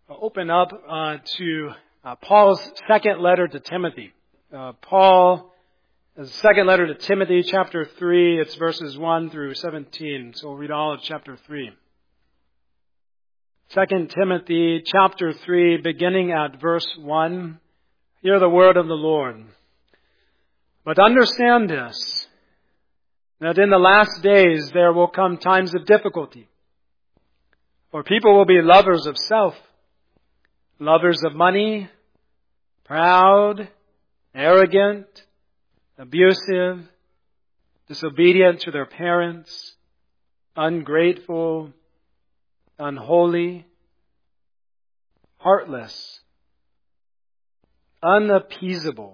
Open up to Paul's second letter to Timothy. Paul's second letter to Timothy, chapter 3, it's verses 1 through 17. So we'll read all of chapter 3. 2 Timothy, chapter 3, beginning at verse 1. Hear the word of the Lord. But understand this, that in the last days there will come times of difficulty. For people will be lovers of self, lovers of money, proud, arrogant, abusive, disobedient to their parents, ungrateful, unholy, heartless, unappeasable,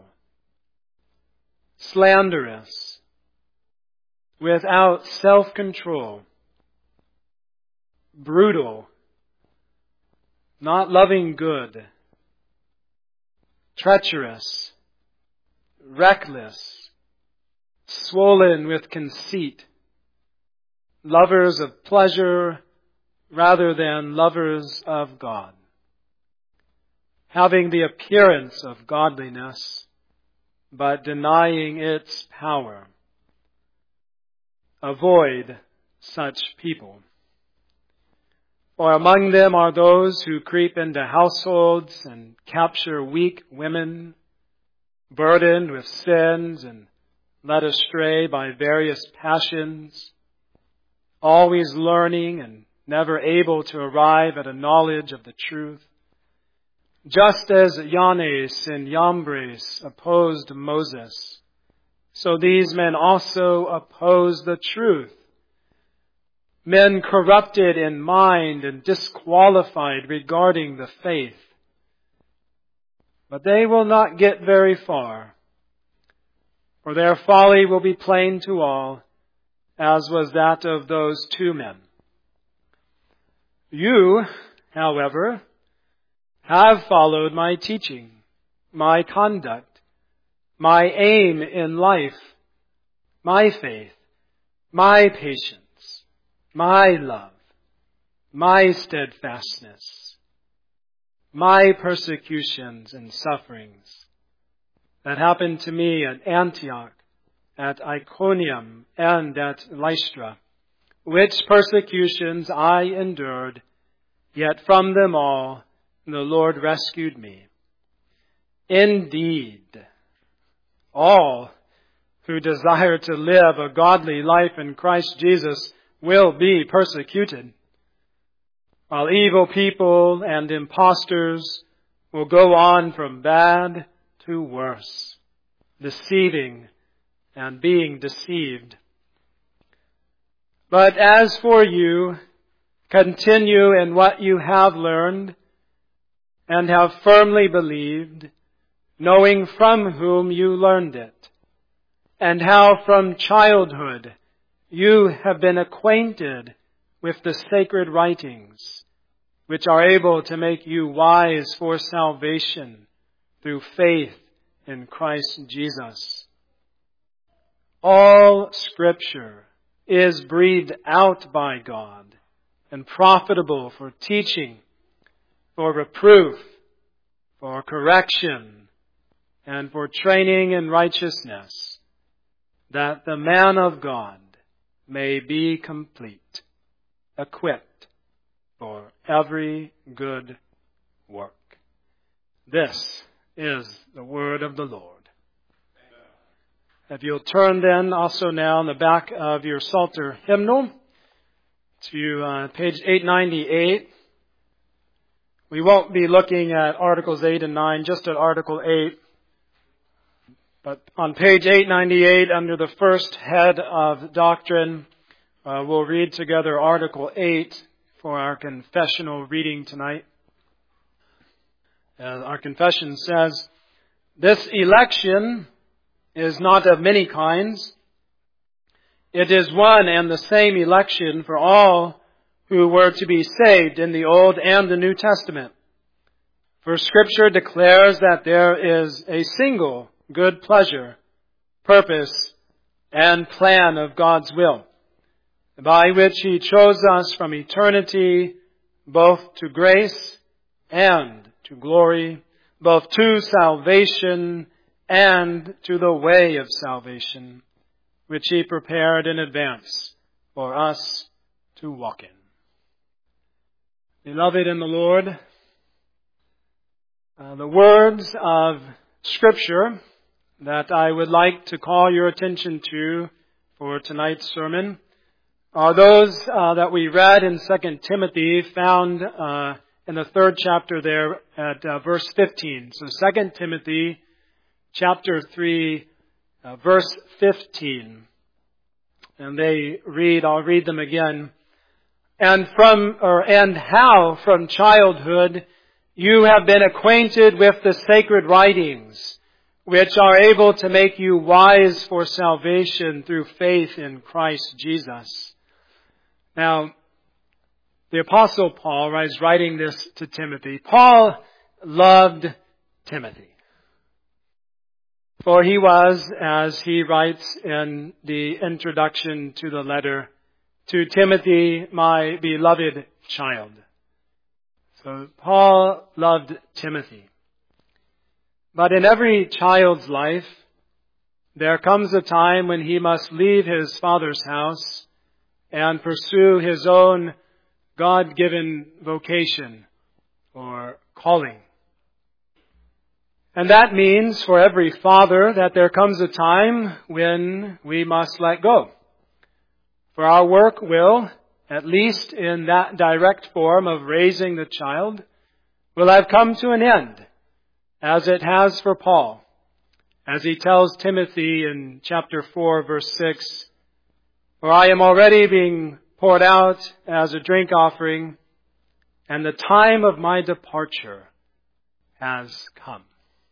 slanderous, without self-control, brutal, not loving good, treacherous, reckless, swollen with conceit, lovers of pleasure rather than lovers of God, having the appearance of godliness, but denying its power. Avoid such people. For among them are those who creep into households and capture weak women, burdened with sins and led astray by various passions, always learning and never able to arrive at a knowledge of the truth. Just as Jannes and Jambres opposed Moses, so these men also oppose the truth. Men corrupted in mind and disqualified regarding the faith. But they will not get very far, for their folly will be plain to all, as was that of those two men. You, however, have followed my teaching, my conduct, my aim in life, my faith, my patience, my love, my steadfastness, my persecutions and sufferings that happened to me at Antioch, at Iconium, and at Lystra, which persecutions I endured, yet from them all the Lord rescued me. Indeed, all who desire to live a godly life in Christ Jesus will be persecuted, while evil people and impostors will go on from bad to worse, deceiving and being deceived. But as for you, continue in what you have learned and have firmly believed, knowing from whom you learned it, and how from childhood you have been acquainted with the sacred writings, which are able to make you wise for salvation through faith in Christ Jesus. All Scripture is breathed out by God and profitable for teaching, for reproof, for correction, and for training in righteousness, that the man of God may be complete, equipped for every good work. This is the word of the Lord. If you'll turn then also now in the back of your Psalter hymnal to page 898. We won't be looking at Articles 8 and 9, just at Article 8. But on page 898, under the first head of doctrine, we'll read together Article 8 for our confessional reading tonight. Our confession says, "This election is not of many kinds. It is one and the same election for all who were to be saved in the Old and the New Testament. For Scripture declares that there is a single good pleasure, purpose, and plan of God's will, by which He chose us from eternity both to grace and to glory, both to salvation and to the way of salvation, which He prepared in advance for us to walk in. Beloved in the Lord, the words of Scripture that I would like to call your attention to for tonight's sermon are those that we read in 2 Timothy, found in the 3rd chapter there at verse 15. So 2 Timothy chapter 3, verse 15. And they read, I'll read them again. And how from childhood you have been acquainted with the sacred writings, which are able to make you wise for salvation through faith in Christ Jesus. Now, the Apostle Paul is writing this to Timothy. Paul loved Timothy. For he was, as he writes in the introduction to the letter, to Timothy, my beloved child. So Paul loved Timothy. But in every child's life, there comes a time when he must leave his father's house and pursue his own God-given vocation or calling. And that means for every father that there comes a time when we must let go. For our work will, at least in that direct form of raising the child, will have come to an end, as it has for Paul, as he tells Timothy in chapter 4, verse 6, "For I am already being poured out as a drink offering, and the time of my departure has come."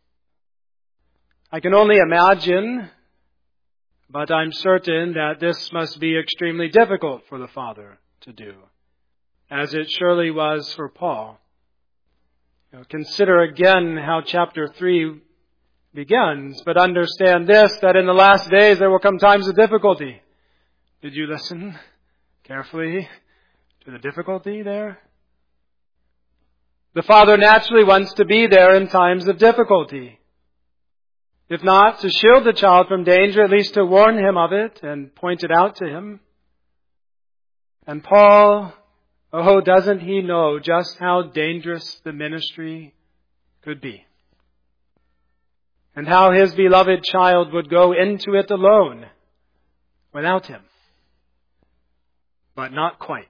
I can only imagine, but I'm certain that this must be extremely difficult for the father to do, as it surely was for Paul. Consider again how chapter 3 begins, but understand this, that in the last days there will come times of difficulty. Did you listen carefully to the difficulty there? The father naturally wants to be there in times of difficulty. If not to shield the child from danger, at least to warn him of it and point it out to him. And Paul, doesn't he know just how dangerous the ministry could be? And how his beloved child would go into it alone without him. But not quite.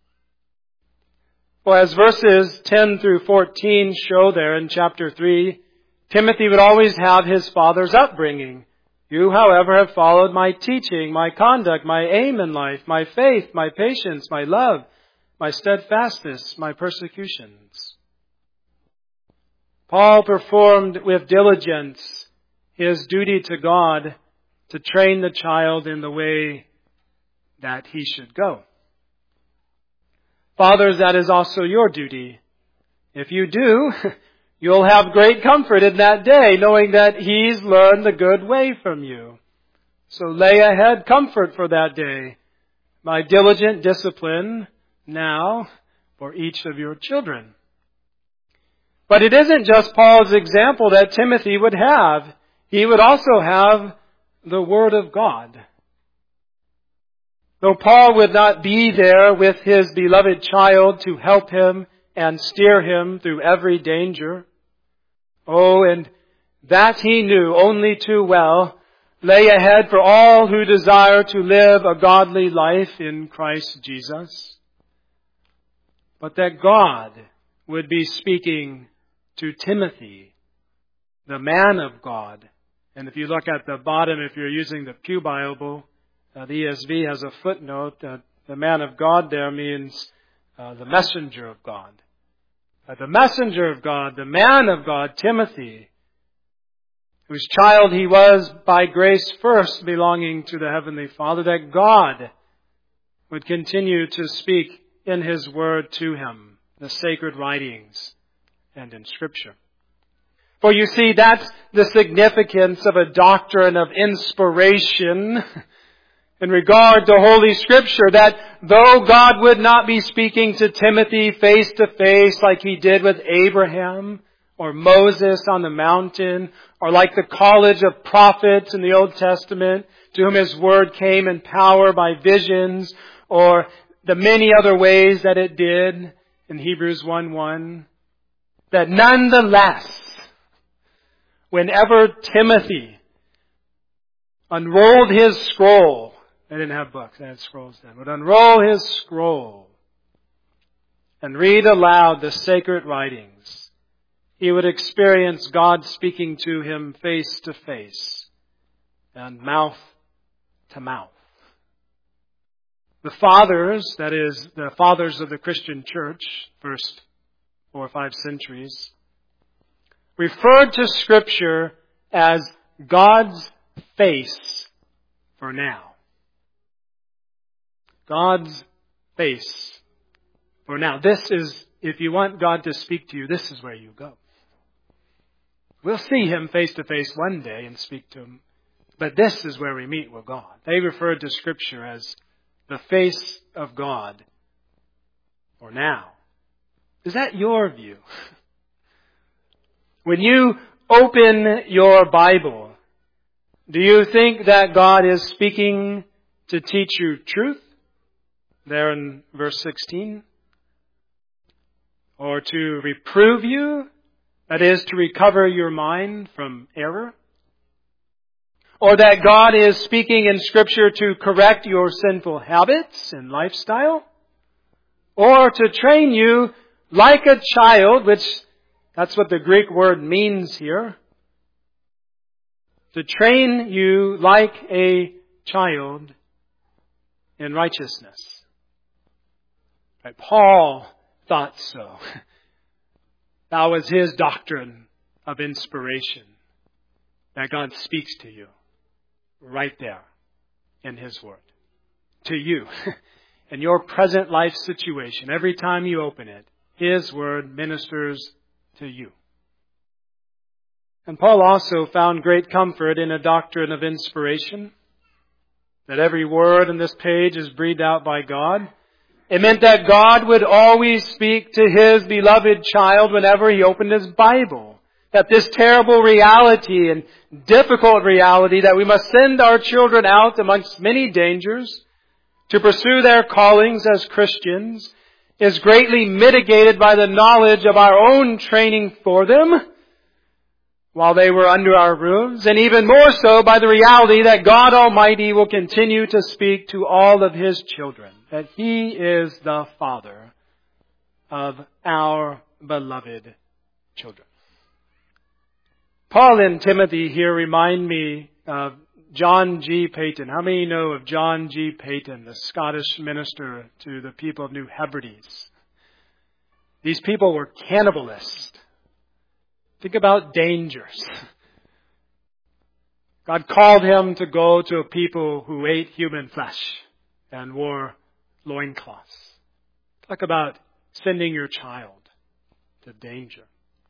For as verses 10 through 14 show there in chapter 3, Timothy would always have his father's upbringing. "You, however, have followed my teaching, my conduct, my aim in life, my faith, my patience, my love, my steadfastness, my persecutions." Paul performed with diligence his duty to God to train the child in the way that he should go. Fathers, that is also your duty. If you do, you'll have great comfort in that day, knowing that He's learned the good way from you. So lay ahead comfort for that day by diligent discipline now for each of your children. But it isn't just Paul's example that Timothy would have. He would also have the Word of God. Though Paul would not be there with his beloved child to help him and steer him through every danger, and that he knew only too well, lay ahead for all who desire to live a godly life in Christ Jesus. But that God would be speaking to Timothy, the man of God. And if you look at the bottom, if you're using the Pew Bible, the ESV has a footnote that the man of God there means the messenger of God. The messenger of God, the man of God, Timothy, whose child he was by grace first belonging to the Heavenly Father, that God would continue to speak in His Word to him, the sacred writings and in Scripture. For you see, that's the significance of a doctrine of inspiration in regard to Holy Scripture, that though God would not be speaking to Timothy face to face like He did with Abraham or Moses on the mountain, or like the college of prophets in the Old Testament, to whom His Word came in power by visions, or the many other ways that it did in Hebrews 1:1, that nonetheless, whenever Timothy unrolled his scroll, they didn't have books, they had scrolls then, would unroll his scroll and read aloud the sacred writings, he would experience God speaking to him face to face and mouth to mouth. The fathers, that is, the fathers of the Christian church, first 4 or 5 centuries, referred to Scripture as God's face for now. God's face for now. This is, if you want God to speak to you, this is where you go. We'll see Him face to face one day and speak to Him, but this is where we meet with God. They referred to Scripture as the face of God for now. Is that your view? When you open your Bible, do you think that God is speaking to teach you truth? There in verse 16. Or to reprove you? That is, to recover your mind from error? Or that God is speaking in Scripture to correct your sinful habits and lifestyle? Or to train you like a child, which that's what the Greek word means here. To train you like a child in righteousness. Right? Paul thought so. That was his doctrine of inspiration. That God speaks to you right there in His Word. To you. In your present life situation. Every time you open it, His Word ministers to you. And Paul also found great comfort in a doctrine of inspiration. That every word in this page is breathed out by God. It meant that God would always speak to His beloved child whenever he opened his Bible. That this terrible reality and difficult reality that we must send our children out amongst many dangers to pursue their callings as Christians is greatly mitigated by the knowledge of our own training for them while they were under our roofs, and even more so by the reality that God Almighty will continue to speak to all of His children, that He is the Father of our beloved children. Paul and Timothy here remind me of John G. Paton. How many know of John G. Paton, the Scottish minister to the people of New Hebrides? These people were cannibalists. Think about dangers. God called him to go to a people who ate human flesh and wore loincloths. Talk about sending your child to danger.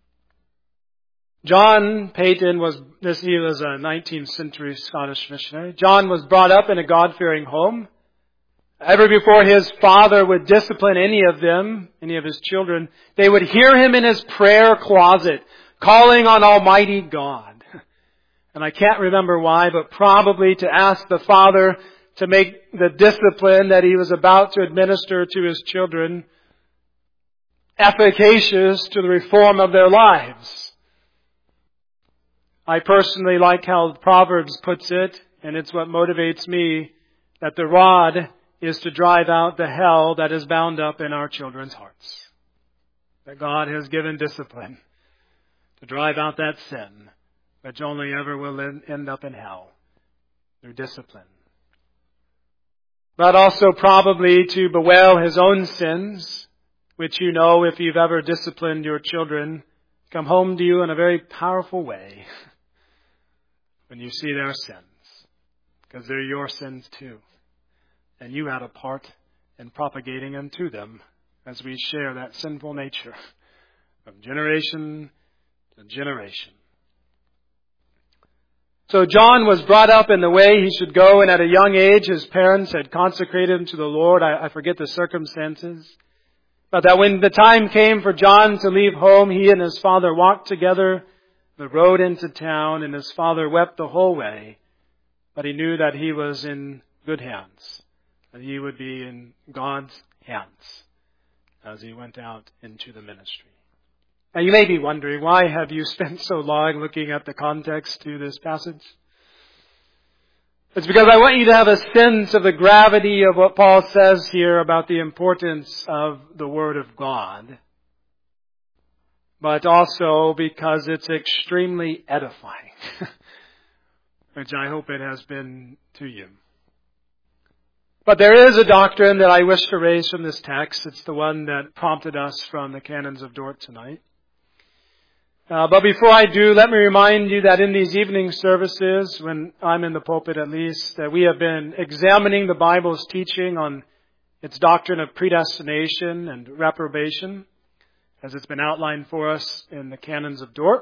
John Paton was a 19th century Scottish missionary. John was brought up in a God-fearing home. Ever before his father would discipline any of them, any of his children, they would hear him in his prayer closet, calling on Almighty God. And I can't remember why, but probably to ask the father to make the discipline that he was about to administer to his children efficacious to the reform of their lives. I personally like how Proverbs puts it, and it's what motivates me, that the rod is to drive out the hell that is bound up in our children's hearts. That God has given discipline to drive out that sin, which only ever will end up in hell through discipline. But also probably to bewail his own sins, which you know, if you've ever disciplined your children, come home to you in a very powerful way when you see their sins, because they're your sins too. And you had a part in propagating them to them as we share that sinful nature from generation to generation. So John was brought up in the way he should go, and at a young age his parents had consecrated him to the Lord. I forget the circumstances. But that when the time came for John to leave home, he and his father walked together the road into town, and his father wept the whole way. But he knew that he was in good hands, that he would be in God's hands as he went out into the ministry. Now you may be wondering, why have you spent so long looking at the context to this passage? It's because I want you to have a sense of the gravity of what Paul says here about the importance of the Word of God, but also because it's extremely edifying, which I hope it has been to you. But there is a doctrine that I wish to raise from this text. It's the one that prompted us from the Canons of Dort tonight. But before I do, let me remind you that in these evening services, when I'm in the pulpit at least, that we have been examining the Bible's teaching on its doctrine of predestination and reprobation, as it's been outlined for us in the Canons of Dort.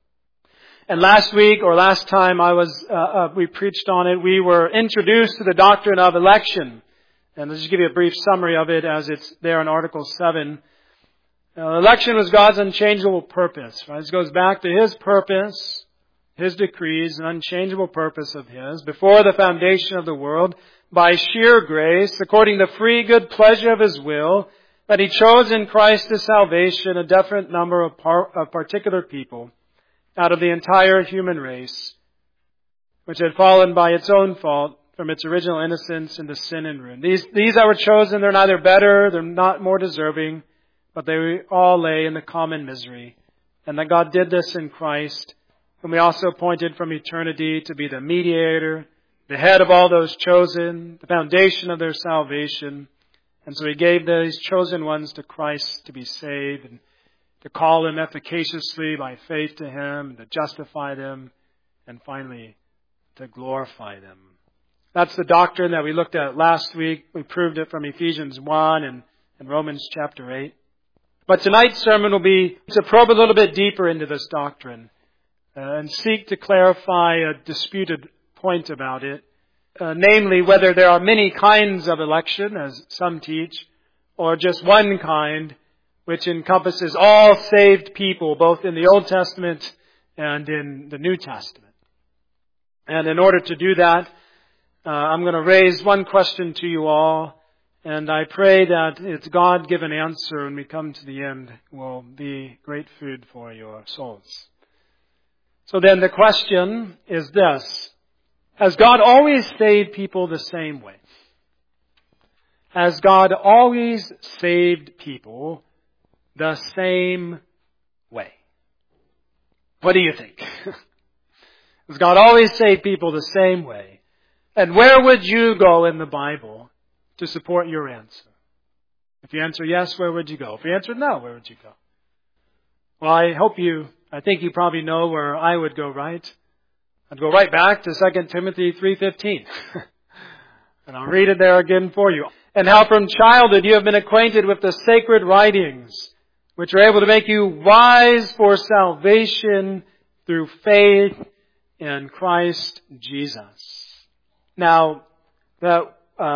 And last time we preached on it, we were introduced to the doctrine of election. And let's just give you a brief summary of it as it's there in Article 7. Election was God's unchangeable purpose. Right? This goes back to His purpose, His decrees, an unchangeable purpose of His, before the foundation of the world, by sheer grace, according to free good pleasure of His will, that He chose in Christ to salvation a definite number of particular people out of the entire human race, which had fallen by its own fault from its original innocence into sin and ruin. These that were chosen, they're neither better, they're not more deserving, but they all lay in the common misery. And that God did this in Christ, whom He also appointed from eternity to be the mediator, the head of all those chosen, the foundation of their salvation. And so He gave these chosen ones to Christ to be saved, and to call them efficaciously by faith to Him, to justify them, and finally to glorify them. That's the doctrine that we looked at last week. We proved it from Ephesians 1 and Romans chapter 8. But tonight's sermon will be to probe a little bit deeper into this doctrine and seek to clarify a disputed point about it, namely whether there are many kinds of election, as some teach, or just one kind, which encompasses all saved people, both in the Old Testament and in the New Testament. And in order to do that, I'm going to raise one question to you all, and I pray that its God-given answer when we come to the end will be great food for your souls. So then the question is this: has God always saved people the same way? Has God always saved people the same way? What do you think? Has God always saved people the same way? And where would you go in the Bible to support your answer? If you answer yes, where would you go? If you answer no, where would you go? Well, I think you probably know where I would go, right? I'd go right back to 2 Timothy 3:15. And I'll read it there again for you. And how from childhood you have been acquainted with the sacred writings, which are able to make you wise for salvation through faith in Christ Jesus. Now, that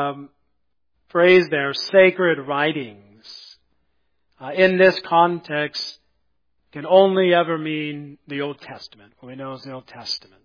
phrase there, sacred writings, in this context can only ever mean the Old Testament. What we know is the Old Testament.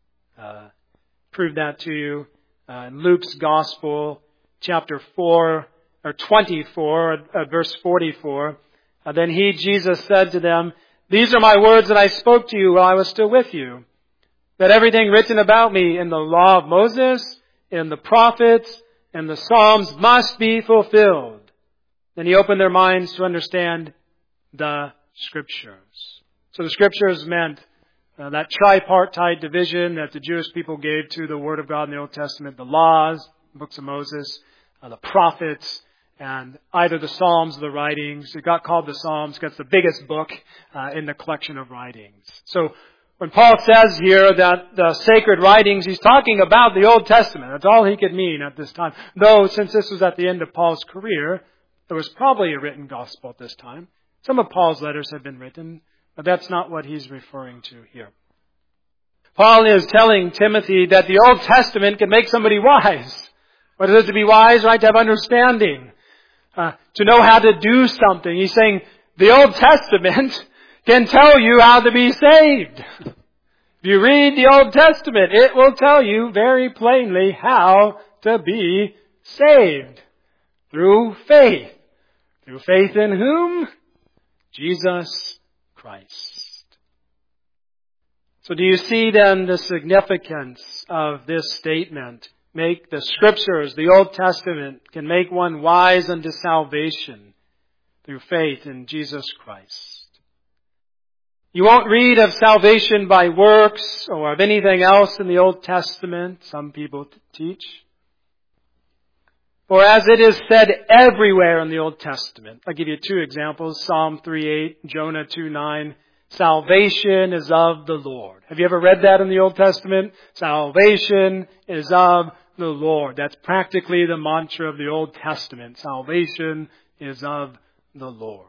Prove that to you in Luke's Gospel, chapter 4, or 24, verse 44. Then He, Jesus, said to them, "These are my words that I spoke to you while I was still with you, that everything written about me in the law of Moses, in the prophets, and the Psalms must be fulfilled." Then He opened their minds to understand the Scriptures. So the Scriptures meant that tripartite division that the Jewish people gave to the Word of God in the Old Testament, the laws, books of Moses, the prophets, and either the Psalms or the writings. It got called the Psalms because it's the biggest book in the collection of writings. So when Paul says here that the sacred writings, he's talking about the Old Testament. That's all he could mean at this time. Though, since this was at the end of Paul's career, there was probably a written gospel at this time. Some of Paul's letters have been written, but that's not what he's referring to here. Paul is telling Timothy that the Old Testament can make somebody wise. What is it to be wise? Right? To have understanding. To know how to do something. He's saying the Old Testament can tell you how to be saved. If you read the Old Testament, it will tell you very plainly how to be saved. Through faith. Through faith in whom? Jesus Christ. So do you see then the significance of this statement? Make the Scriptures, the Old Testament, can make one wise unto salvation through faith in Jesus Christ. You won't read of salvation by works or of anything else in the Old Testament, some people teach. For as it is said everywhere in the Old Testament, I'll give you two examples, Psalm 3:8, Jonah 2:9, salvation is of the Lord. Have you ever read that in the Old Testament? Salvation is of the Lord. That's practically the mantra of the Old Testament. Salvation is of the Lord.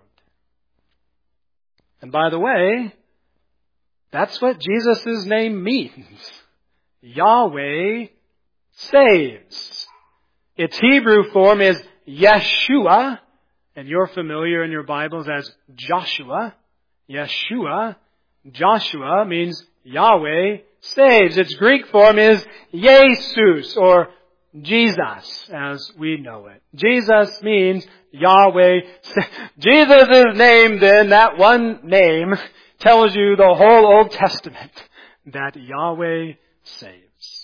And by the way, that's what Jesus' name means. Yahweh saves. Its Hebrew form is Yeshua, and you're familiar in your Bibles as Joshua. Yeshua, Joshua means Yahweh saves. Its Greek form is Jesus, or Jesus, as we know it. Jesus means Yahweh. Jesus' name then, that one name, tells you the whole Old Testament, that Yahweh saves.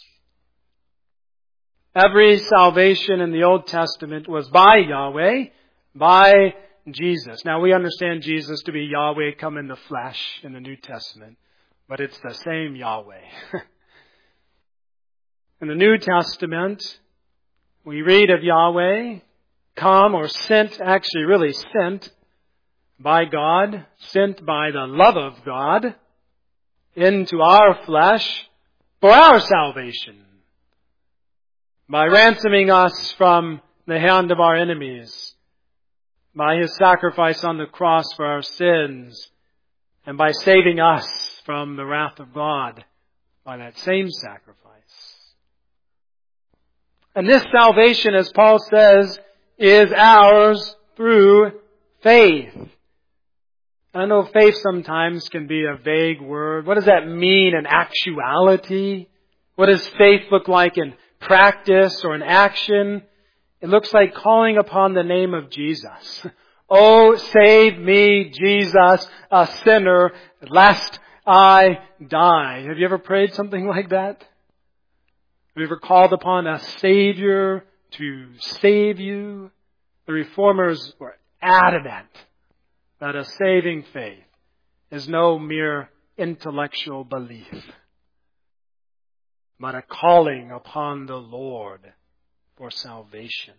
Every salvation in the Old Testament was by Yahweh, by Jesus. Now we understand Jesus to be Yahweh come in the flesh in the New Testament, but it's the same Yahweh. In the New Testament, we read of Yahweh come or sent, actually really sent by God, sent by the love of God into our flesh for our salvation. By ransoming us from the hand of our enemies, by His sacrifice on the cross for our sins, and by saving us from the wrath of God by that same sacrifice. And this salvation, as Paul says, is ours through faith. I know faith sometimes can be a vague word. What does that mean in actuality? What does faith look like in practice or in action? It looks like calling upon the name of Jesus. Oh, save me, Jesus, a sinner, lest I die. Have you ever prayed something like that? Have you ever called upon a Savior to save you? The Reformers were adamant that a saving faith is no mere intellectual belief, but a calling upon the Lord for salvation.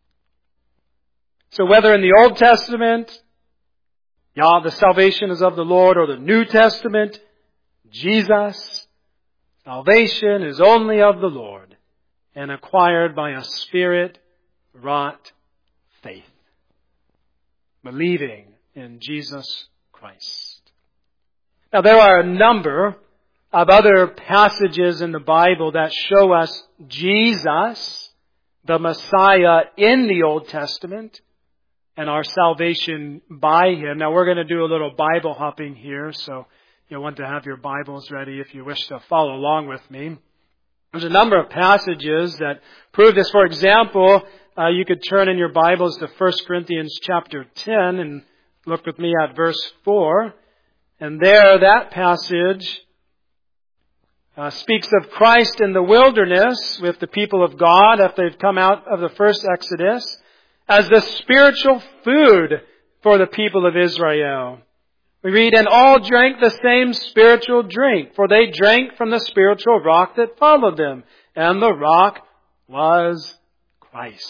So whether in the Old Testament, the salvation is of the Lord, or the New Testament, Jesus, salvation is only of the Lord and acquired by a Spirit-wrought faith, believing in Jesus Christ. Now there are a number of other passages in the Bible that show us Jesus, the Messiah in the Old Testament, and our salvation by Him. Now we're going to do a little Bible hopping here, so you'll want to have your Bibles ready if you wish to follow along with me. There's a number of passages that prove this. For example, you could turn in your Bibles to 1 Corinthians chapter 10 and look with me at verse 4. And there, that passage speaks of Christ in the wilderness with the people of God after they've come out of the first Exodus as the spiritual food for the people of Israel. We read, and all drank the same spiritual drink, for they drank from the spiritual rock that followed them, and the rock was Christ.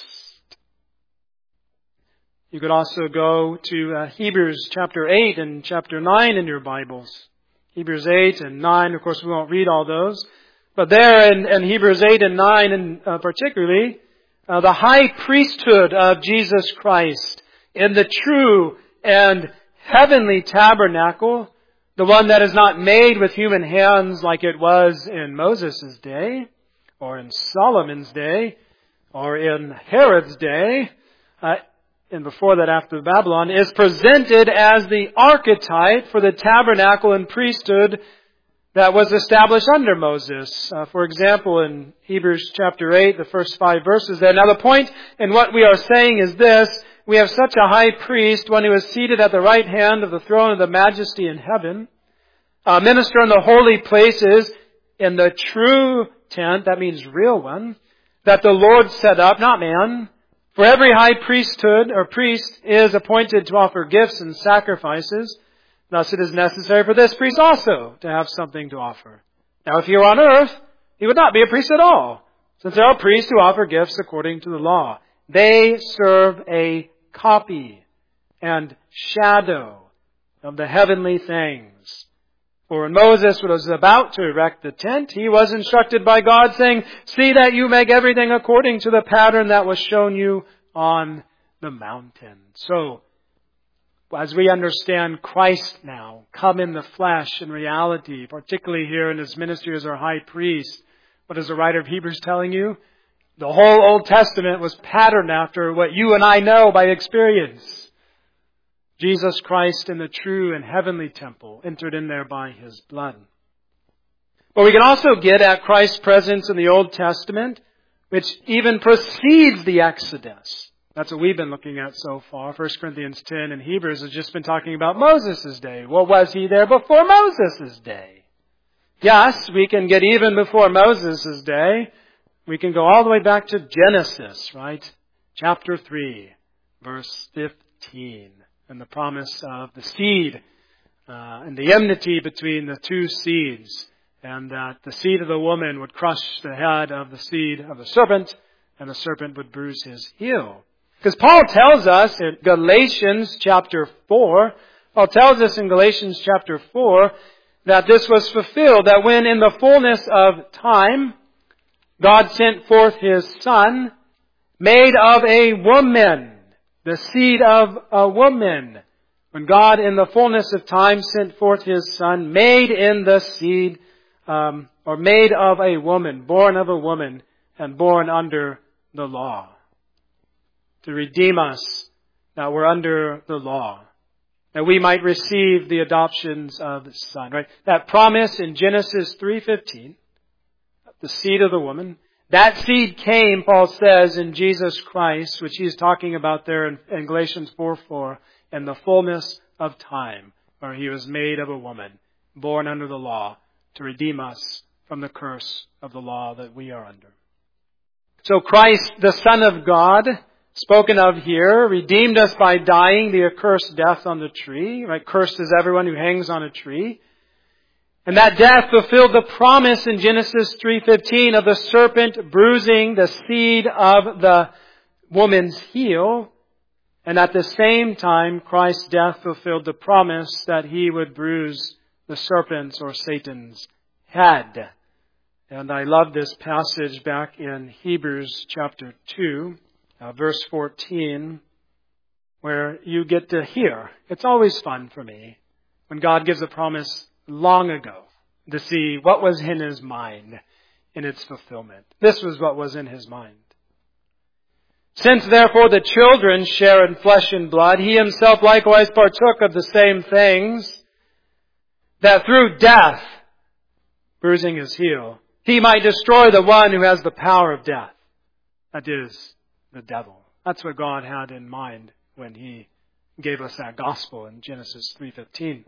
You could also go to Hebrews chapter 8 and chapter 9 in your Bibles. Hebrews 8 and 9, of course we won't read all those. But there in Hebrews 8 and 9 and particularly, the high priesthood of Jesus Christ in the true and heavenly tabernacle The one that is not made with human hands like it was in Moses' day, or in Solomon's day, or in Herod's day, and before that after Babylon, is presented as the archetype for the tabernacle and priesthood that was established under Moses. For example, in Hebrews chapter 8, the first 5 verses there. Now the point in what we are saying is this: we have such a high priest, one who is seated at the right hand of the throne of the majesty in heaven, a minister in the holy places, in the true tent, that means real one, that the Lord set up, not man. For every high priesthood or priest is appointed to offer gifts and sacrifices. Thus it is necessary for this priest also to have something to offer. Now if he were on earth, he would not be a priest at all, since there are priests who offer gifts according to the law. They serve a copy and shadow of the heavenly things. For when Moses was about to erect the tent, he was instructed by God, saying, "See that you make everything according to the pattern that was shown you on the mountain." So, as we understand Christ now, come in the flesh in reality, particularly here in His ministry as our high priest, what is the writer of Hebrews telling you? The whole Old Testament was patterned after what you and I know by experience. Jesus Christ in the true and heavenly temple, entered in there by His blood. But we can also get at Christ's presence in the Old Testament, which even precedes the Exodus. That's what we've been looking at so far. 1 Corinthians 10 and Hebrews has just been talking about Moses' day. Well, was He there before Moses' day? Yes, we can get even before Moses' day. We can go all the way back to Genesis, right? Chapter 3, verse 15. And the promise of the seed and the enmity between the two seeds. And that the seed of the woman would crush the head of the seed of the serpent, and the serpent would bruise his heel. Because Paul tells us in Galatians chapter 4, that this was fulfilled, that when in the fullness of time, God sent forth His Son, made of a woman, the seed of a woman. When God in the fullness of time sent forth His Son, made in the seed, or made of a woman, born of a woman, and born under the law. To redeem us that were under the law, that we might receive the adoptions of the Son. Right? That promise in Genesis 3:15, the seed of the woman, that seed came, Paul says, in Jesus Christ, which he's talking about there in Galatians 4:4, in the fullness of time, where He was made of a woman, born under the law, to redeem us from the curse of the law that we are under. So Christ, the Son of God, spoken of here, redeemed us by dying the accursed death on the tree. Right? Cursed is everyone who hangs on a tree. And that death fulfilled the promise in Genesis 3:15 of the serpent bruising the seed of the woman's heel. And at the same time, Christ's death fulfilled the promise that He would bruise the serpent's or Satan's head. And I love this passage back in Hebrews chapter 2, verse 14, where you get to hear. It's always fun for me when God gives a promise long ago to see what was in His mind in its fulfillment. This was what was in His mind. Since therefore the children share in flesh and blood, He Himself likewise partook of the same things, that through death, bruising His heel, He might destroy the one who has the power of death. That is, the devil. That's what God had in mind when He gave us that gospel in Genesis 3:15.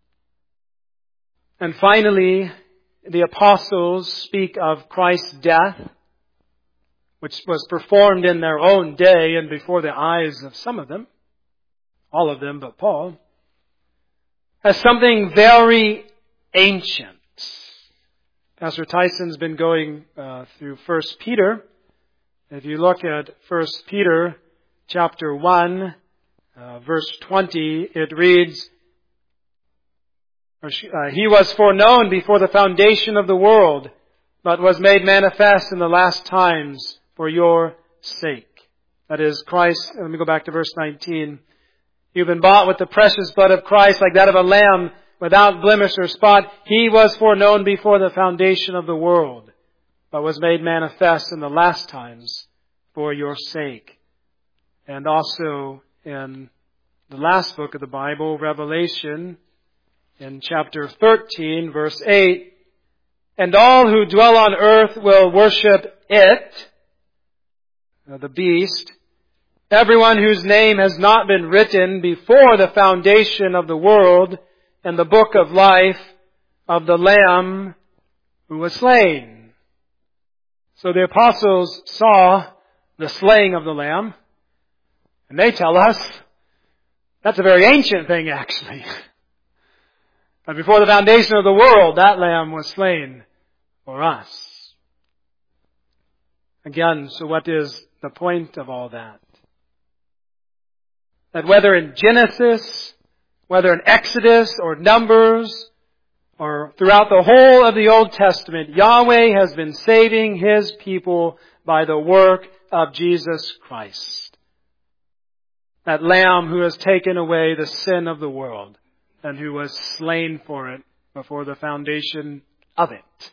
And finally, the apostles speak of Christ's death, which was performed in their own day and before the eyes of some of them, all of them but Paul, as something very ancient. Pastor Tyson's been going through 1 Peter. If you look at 1 Peter chapter 1, verse 20, it reads, He was foreknown before the foundation of the world, but was made manifest in the last times for your sake. That is, Christ, let me go back to verse 19. You've been bought with the precious blood of Christ, like that of a lamb without blemish or spot. He was foreknown before the foundation of the world, but was made manifest in the last times for your sake. And also in the last book of the Bible, Revelation, in chapter 13, verse 8, and all who dwell on earth will worship it, the beast, everyone whose name has not been written before the foundation of the world in the book of life of the Lamb who was slain. So the apostles saw the slaying of the Lamb, and they tell us that's a very ancient thing, actually. But before the foundation of the world, that Lamb was slain for us. Again, so what is the point of all that? That whether in Genesis, whether in Exodus or Numbers, or throughout the whole of the Old Testament, Yahweh has been saving His people by the work of Jesus Christ. That Lamb who has taken away the sin of the world and who was slain for it before the foundation of it.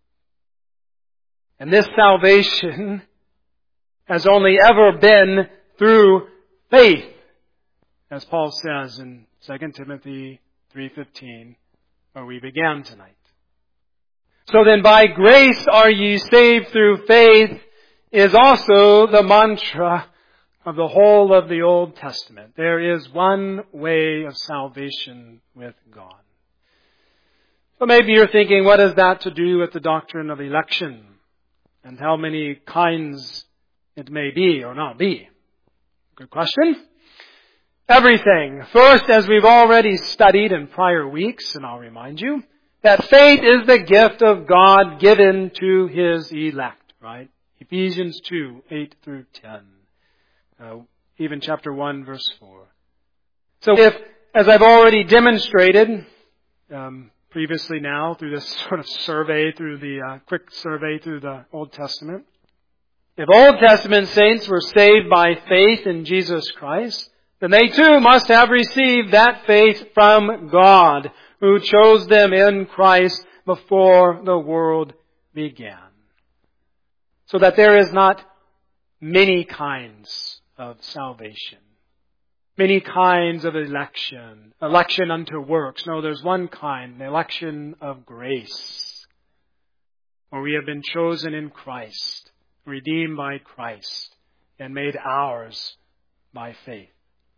And this salvation has only ever been through faith, as Paul says in 2 Timothy 3:15, where we began tonight. So then, by grace are ye saved through faith is also the mantra of the whole of the Old Testament. There is one way of salvation with God. But maybe you're thinking, what has that to do with the doctrine of election? And how many kinds it may be or not be? Good question. Everything. First, as we've already studied in prior weeks, and I'll remind you, that faith is the gift of God given to His elect, right? Ephesians 2, 8 through 10. Even chapter 1, verse 4. So if, as I've already demonstrated previously now through this sort of survey, through the quick survey through the Old Testament, if Old Testament saints were saved by faith in Jesus Christ, then they too must have received that faith from God, who chose them in Christ before the world began. So that there is not many kinds of salvation, many kinds of election unto works. No, there's one kind, the election of grace, where we have been chosen in Christ, redeemed by Christ, and made ours by faith.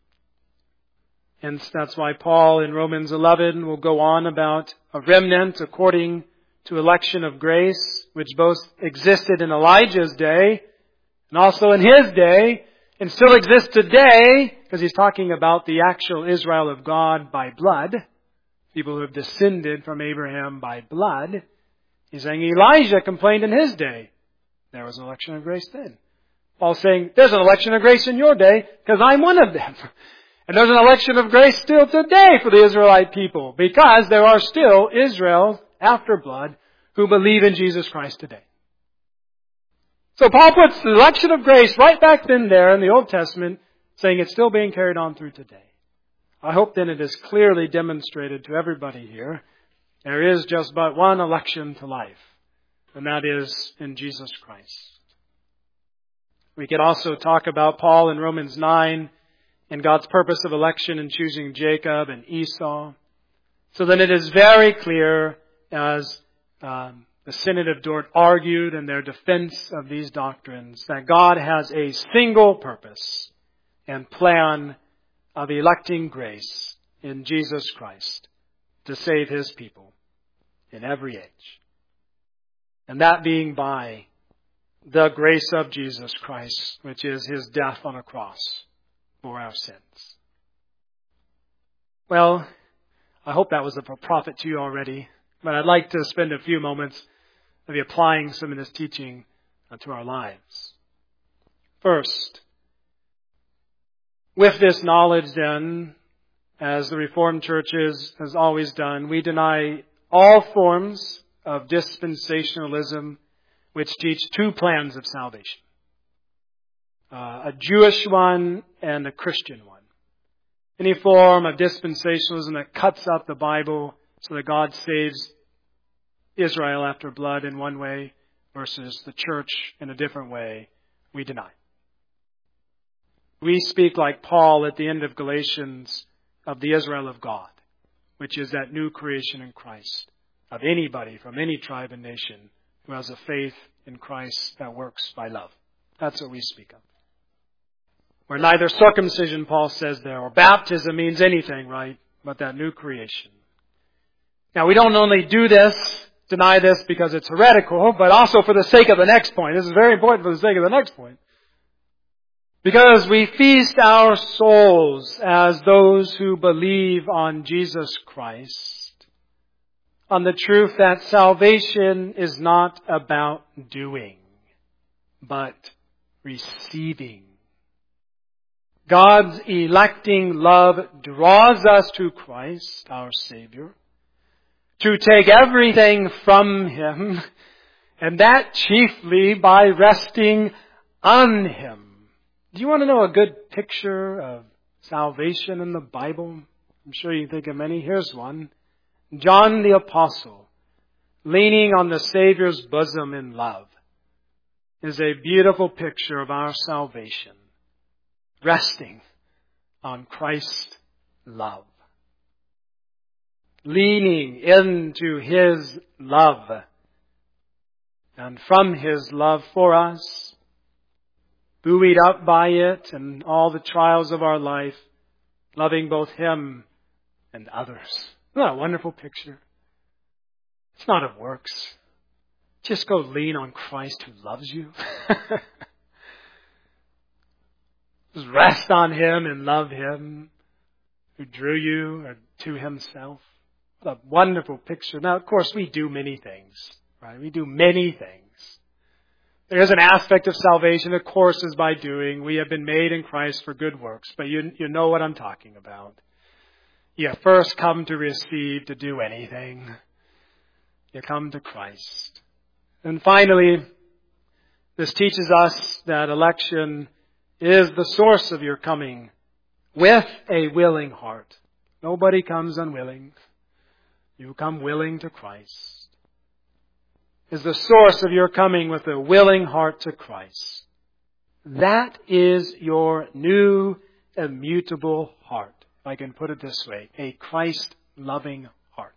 Hence, that's why Paul in Romans 11 will go on about a remnant according to election of grace, which both existed in Elijah's day and also in his day, and still exists today, because he's talking about the actual Israel of God by blood, people who have descended from Abraham by blood. He's saying Elijah complained in his day. There was an election of grace then. Paul's saying, there's an election of grace in your day, because I'm one of them. And there's an election of grace still today for the Israelite people, because there are still Israel after blood who believe in Jesus Christ today. So Paul puts the election of grace right back then there in the Old Testament, saying it's still being carried on through today. I hope then it is clearly demonstrated to everybody here, there is just but one election to life, and that is in Jesus Christ. We could also talk about Paul in Romans 9 and God's purpose of election in choosing Jacob and Esau. So then it is very clear, as the Synod of Dort argued in their defense of these doctrines, that God has a single purpose and plan of electing grace in Jesus Christ to save His people in every age. And that being by the grace of Jesus Christ, which is His death on a cross for our sins. Well, I hope that was a profit to you already, but I'd like to spend a few moments maybe applying some of this teaching to our lives. First, with this knowledge then, as the Reformed Church has always done, we deny all forms of dispensationalism which teach two plans of salvation. A Jewish one and a Christian one. Any form of dispensationalism that cuts up the Bible So that God saves Israel after blood in one way versus the church in a different way, we deny. We speak like Paul at the end of Galatians of the Israel of God, which is that new creation in Christ, of anybody from any tribe and nation who has a faith in Christ that works by love. That's what we speak of. Where neither circumcision, Paul says there, or baptism means anything, right, but that new creation. Now, we don't only deny this because it's heretical, but also for the sake of the next point. This is very important for the sake of the next point. Because we feast our souls as those who believe on Jesus Christ, on the truth that salvation is not about doing, but receiving. God's electing love draws us to Christ, our Savior, to take everything from Him, and that chiefly by resting on Him. Do you want to know a good picture of salvation in the Bible? I'm sure you think of many. Here's one. John the Apostle, leaning on the Savior's bosom in love, is a beautiful picture of our salvation, resting on Christ's love. Leaning into His love, and from His love for us, buoyed up by it and all the trials of our life, loving both Him and others. Isn't that a wonderful picture? It's not of works. Just go lean on Christ who loves you. Just rest on Him and love Him who drew you to Himself. What a wonderful picture. Now, of course, we do many things, right? We do many things. There is an aspect of salvation, of course, is by doing. We have been made in Christ for good works, but you know what I'm talking about. You first come to receive to do anything. You come to Christ. And finally, this teaches us that election is the source of your coming with a willing heart. Nobody comes unwilling. You come willing to Christ. Is the source of your coming with a willing heart to Christ. That is your new immutable heart. If I can put it this way, a Christ-loving heart.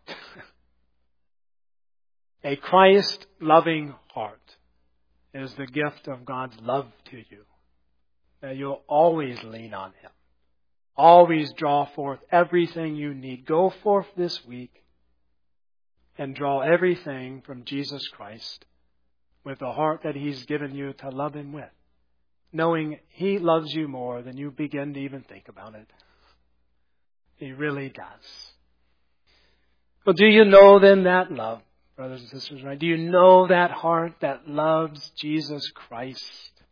A Christ-loving heart is the gift of God's love to you. That you'll always lean on Him. Always draw forth everything you need. Go forth this week and draw everything from Jesus Christ with the heart that He's given you to love Him with, knowing He loves you more than you begin to even think about it. He really does. Well, do you know then that love, brothers and sisters, right? Do you know that heart that loves Jesus Christ?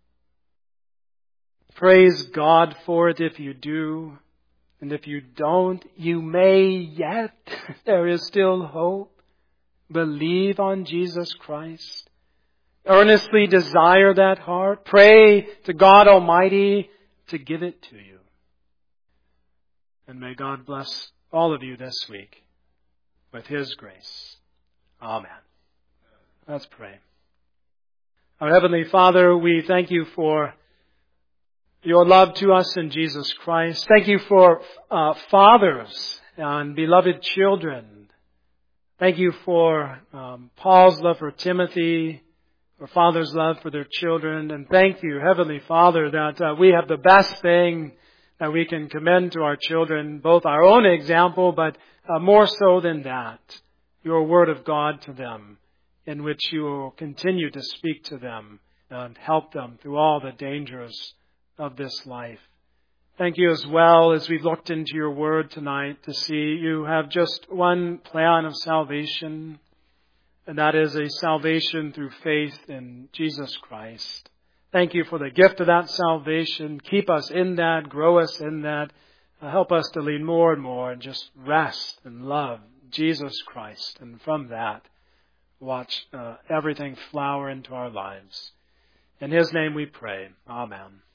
Praise God for it if you do. And if you don't, you may yet. There is still hope. Believe on Jesus Christ. Earnestly desire that heart. Pray to God Almighty to give it to you. And may God bless all of you this week with His grace. Amen. Let's pray. Our Heavenly Father, we thank You for Your love to us in Jesus Christ. Thank You for fathers and beloved children. Thank You for Paul's love for Timothy, for fathers' love for their children. And thank You, Heavenly Father, that we have the best thing that we can commend to our children, both our own example, but more so than that, Your Word of God to them, in which You will continue to speak to them and help them through all the dangers of this life. Thank You as well as we've looked into Your Word tonight to see You have just one plan of salvation, and that is a salvation through faith in Jesus Christ. Thank You for the gift of that salvation. Keep us in that, grow us in that. Help us to lean more and more and just rest and love Jesus Christ. And from that, watch everything flower into our lives. In His name we pray. Amen.